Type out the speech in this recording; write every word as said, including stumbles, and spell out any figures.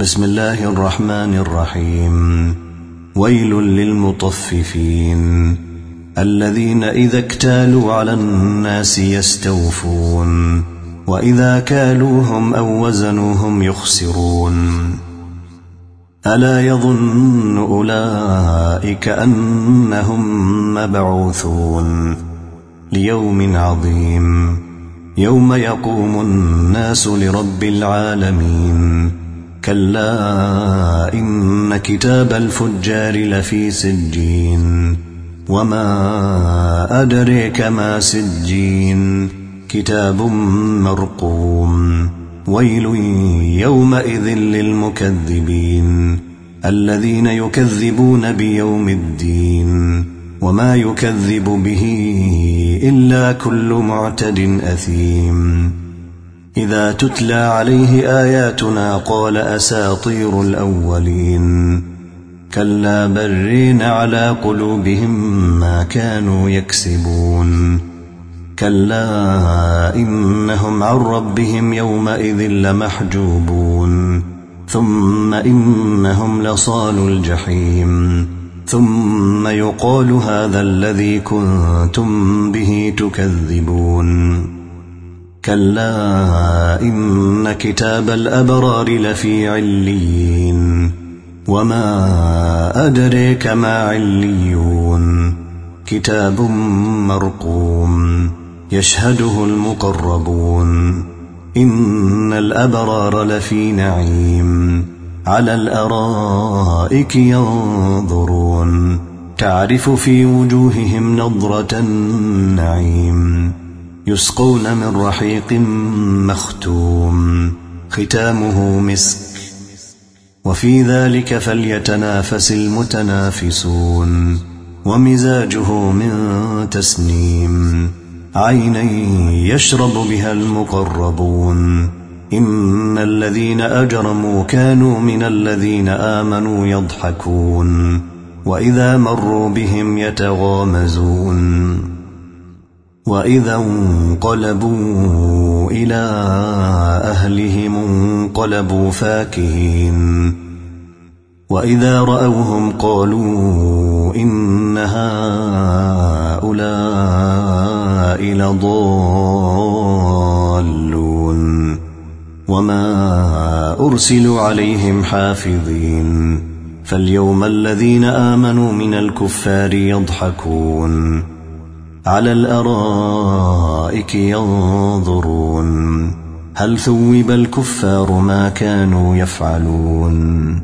بسم الله الرحمن الرحيم. ويل للمطففين الذين إذا اكتالوا على الناس يستوفون وإذا كالوهم أو وزنوهم يخسرون. ألا يظن أولئك أنهم مبعوثون ليوم عظيم يوم يقوم الناس لرب العالمين. كلا إن كتاب الفجار لفي سجين وما أدريك ما سجين كتاب مرقوم. ويل يومئذ للمكذبين الذين يكذبون بيوم الدين وما يكذب به إلا كل معتد أثيم. إذا تتلى عليه آياتنا قال أساطير الأولين. كلا برين على قلوبهم ما كانوا يكسبون. كلا إنهم عن ربهم يومئذ لمحجوبون. ثم إنهم لصالوا الجحيم ثم يقال هذا الذي كنتم به تكذبون. كلا إن كتاب الأبرار لفي عليين وما أدريك ما عليون كتاب مرقوم يشهده المقربون. إن الأبرار لفي نعيم على الأرائك ينظرون تعرف في وجوههم نضرة النعيم. يسقون من رحيق مختوم ختامه مسك وفي ذلك فليتنافس المتنافسون. ومزاجه من تسنيم عينا يشرب بها المقربون. إن الذين أجرموا كانوا من الذين آمنوا يضحكون وإذا مروا بهم يتغامزون. وإذا انقلبوا إلى أهلهم انقلبوا فاكهين. وإذا رأوهم قالوا إن هؤلاء لضالون وما أرسلوا عليهم حافظين. فاليوم الذين آمنوا من الكفار يضحكون على الأرائك ينظرون هل ثوب الكفار ما كانوا يفعلون.